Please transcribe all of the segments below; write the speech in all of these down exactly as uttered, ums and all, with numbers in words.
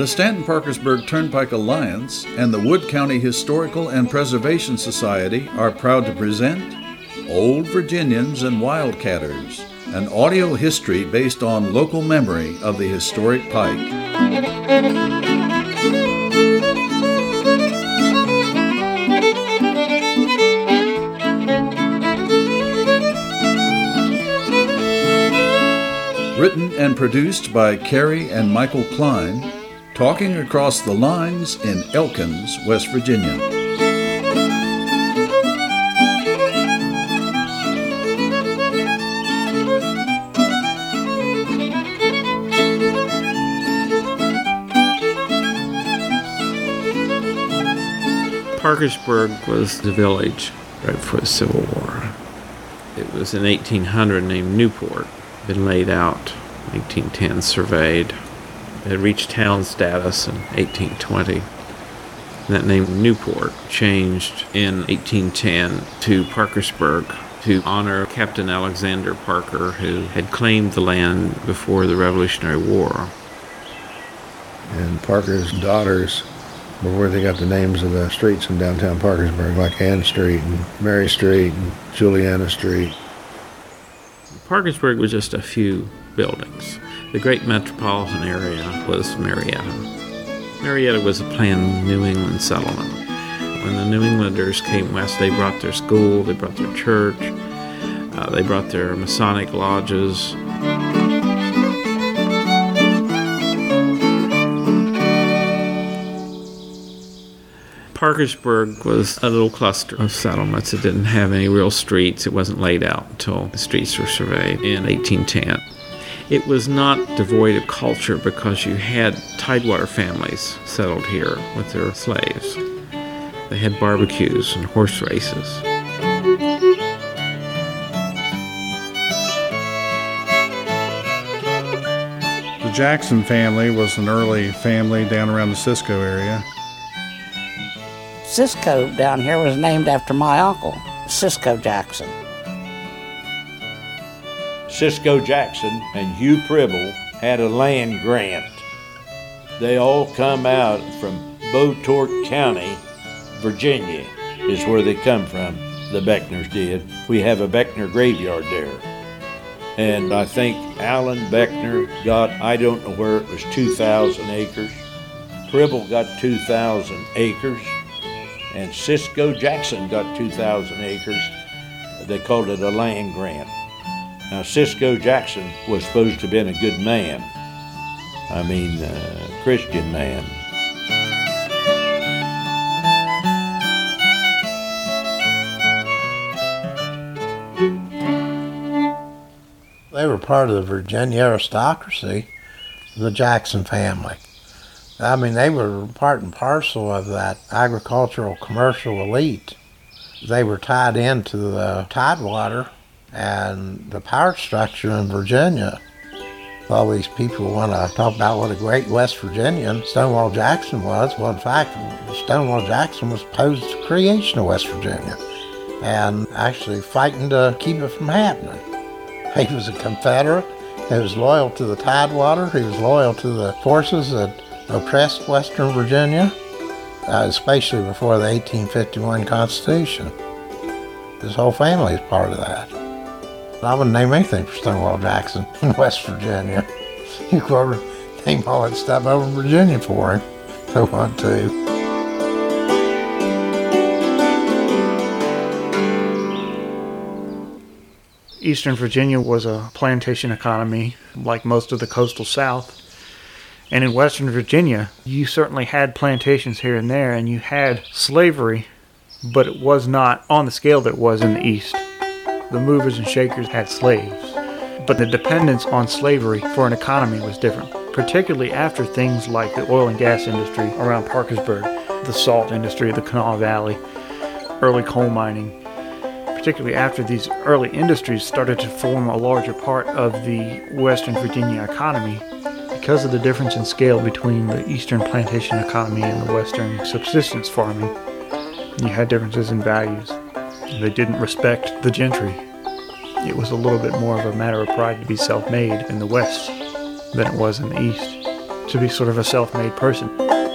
Stanton-Parkersburg Turnpike Alliance and the Wood County Historical and Preservation Society are proud to present Old Virginians and Wildcatters, an audio history based on local memory of the historic Pike. Written and produced by Carrie and Michael Klein, talking across the lines in Elkins, West Virginia. Parkersburg was the village right before the Civil War. It was in eighteen hundred named Newport. Been laid out, eighteen ten surveyed. It had reached town status in eighteen twenty. And that name Newport changed in eighteen ten to Parkersburg to honor Captain Alexander Parker, who had claimed the land before the Revolutionary War. And Parker's daughters were where they got the names of the streets in downtown Parkersburg, like Ann Street and Mary Street and Juliana Street. Parkersburg was just a few buildings. The great metropolitan area was Marietta. Marietta was a planned New England settlement. When the New Englanders came west, they brought their school, they brought their church, uh, they brought their Masonic lodges. Parkersburg was a little cluster of settlements. It didn't have any real streets. It wasn't laid out until the streets were surveyed in eighteen ten. It was not devoid of culture because you had Tidewater families settled here with their slaves. They had barbecues and horse races. The Jackson family was an early family down around the Cisco area. Cisco down here was named after my uncle, Cisco Jackson. Cisco Jackson and Hugh Pribble had a land grant. They all come out from Beaufort County, Virginia, is where they come from. The Beckners did. We have a Beckner graveyard there. And I think Alan Beckner got, I don't know where, it was two thousand acres. Pribble got two thousand acres. And Cisco Jackson got two thousand acres. They called it a land grant. Now, Cisco Jackson was supposed to have been a good man. I mean, uh, Christian man. They were part of the Virginia aristocracy, the Jackson family. I mean, they were part and parcel of that agricultural commercial elite. They were tied into the Tidewater and the power structure in Virginia. All these people want to talk about what a great West Virginian Stonewall Jackson was. Well, in fact, Stonewall Jackson was opposed to the creation of West Virginia and actually fighting to keep it from happening. He was a Confederate. He was loyal to the Tidewater. He was loyal to the forces that oppressed Western Virginia, uh, especially before the eighteen fifty-one Constitution. His whole family is part of that. I wouldn't name anything for Stonewall Jackson in West Virginia. You could name all that stuff over in Virginia for him if they want to. Eastern Virginia was a plantation economy like most of the coastal South. And in Western Virginia, you certainly had plantations here and there, and you had slavery, but it was not on the scale that it was in the East. The movers and shakers had slaves, but the dependence on slavery for an economy was different, particularly after things like the oil and gas industry around Parkersburg, the salt industry of the Kanawha Valley, early coal mining. Particularly after these early industries started to form a larger part of the Western Virginia economy, because of the difference in scale between the Eastern plantation economy and the Western subsistence farming, you had differences in values. They didn't respect the gentry. It was a little bit more of a matter of pride to be self-made in the West than it was in the East. to be sort of a self-made person.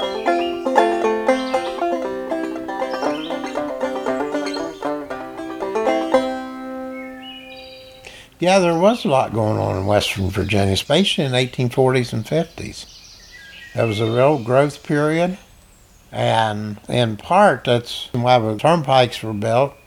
Yeah, there was a lot going on in Western Virginia, especially in the eighteen forties and fifties. There was a real growth period, and in part, that's why the turnpikes were built.